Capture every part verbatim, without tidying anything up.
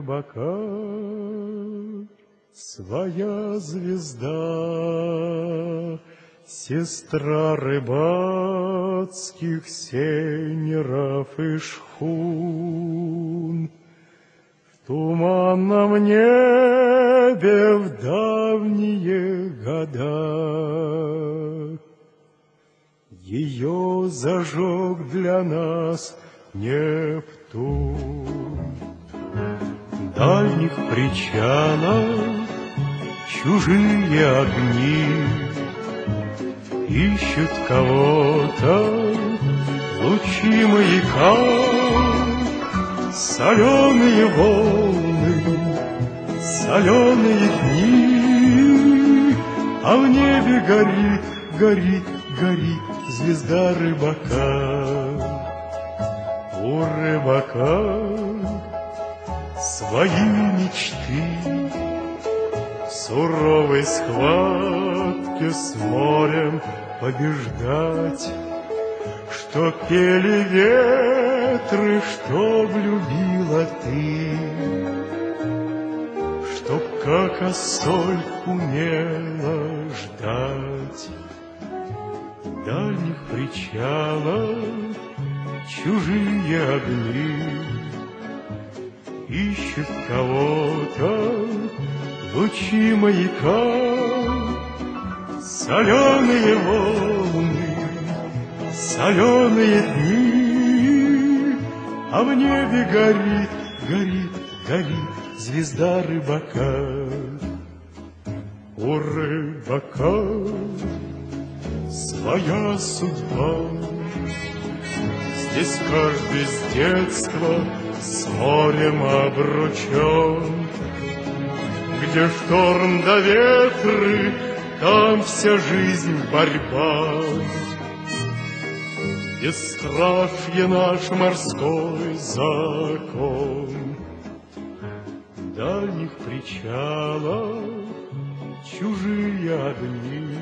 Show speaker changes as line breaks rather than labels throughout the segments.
рыбака своя звезда, сестра рыбацких сейнеров и шхун. В туманном небе в давние года ее зажег для нас Нептун. В дальних причалах чужие огни ищут кого-то, лучи маяка, соленые волны, соленые дни, а в небе горит, горит, горит звезда рыбака. У рыбака свои мечты, в суровой схватке с морем побеждать, что пели ветры, чтоб любила ты, чтоб как осоль умела ждать. В дальних причалах чужие огни ищут кого-то, лучи маяка, соленые волны, соленые дни, а в небе горит, горит, горит звезда рыбака. У рыбака своя судьба, здесь каждый с детства с морем обручен. Где шторм да ветры, там вся жизнь борьба. Бесстрашье наш морской закон. В дальних причалах чужие огни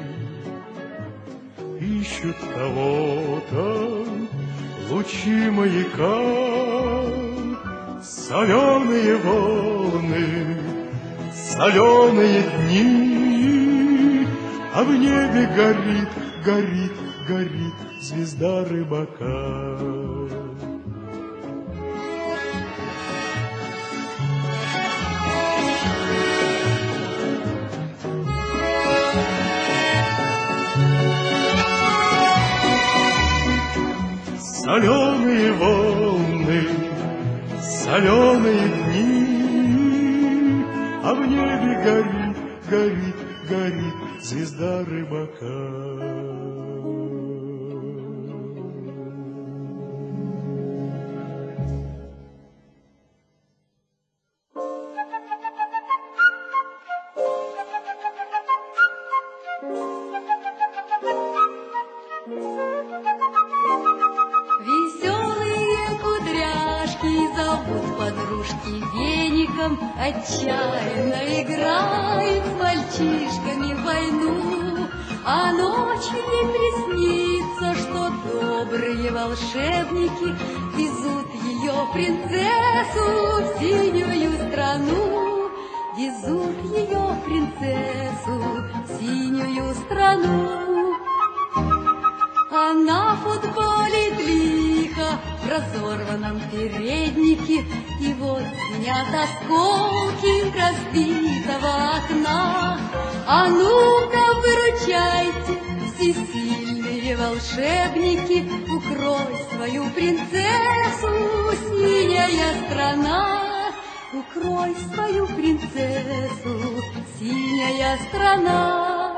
ищут кого-то, лучи маяка, соленые волны, соленые дни, а в небе горит, горит, горит звезда рыбака. Соленые волны, соленые дни, а в небе горит, горит, горит звезда рыбака.
Отчаянно играет с мальчишками в войну, а ночью ей приснится, что добрые волшебники везут ее принцессу в синюю страну, везут ее принцессу в синюю страну. Она футболит лихо в разорванном переднике, и вот звенят осколки разбитого окна. А ну-ка выручайте, всесильные волшебники, укрой свою принцессу, синяя страна. Укрой свою принцессу, синяя страна.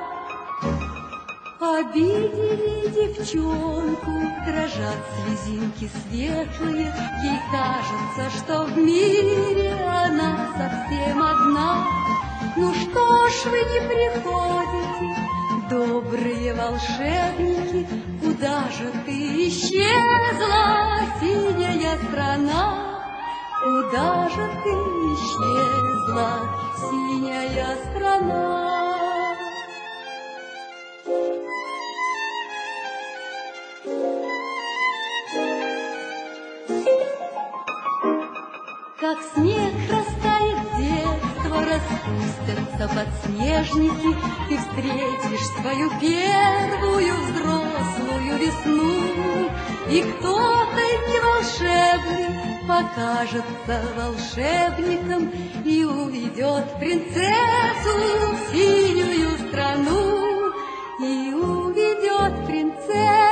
Обидели девчонку, дрожат слезинки светлые, ей кажется, что в мире она совсем одна. Ну что ж вы не приходите, добрые волшебники, куда же ты исчезла, синяя страна? Куда же ты исчезла, синяя страна? Как снег растает снова распустятся подснежники, ты встретишь свою первую взрослую весну, и кто-то неволшебный покажется волшебником и уведет принцессу в синюю страну, и уведет принцессу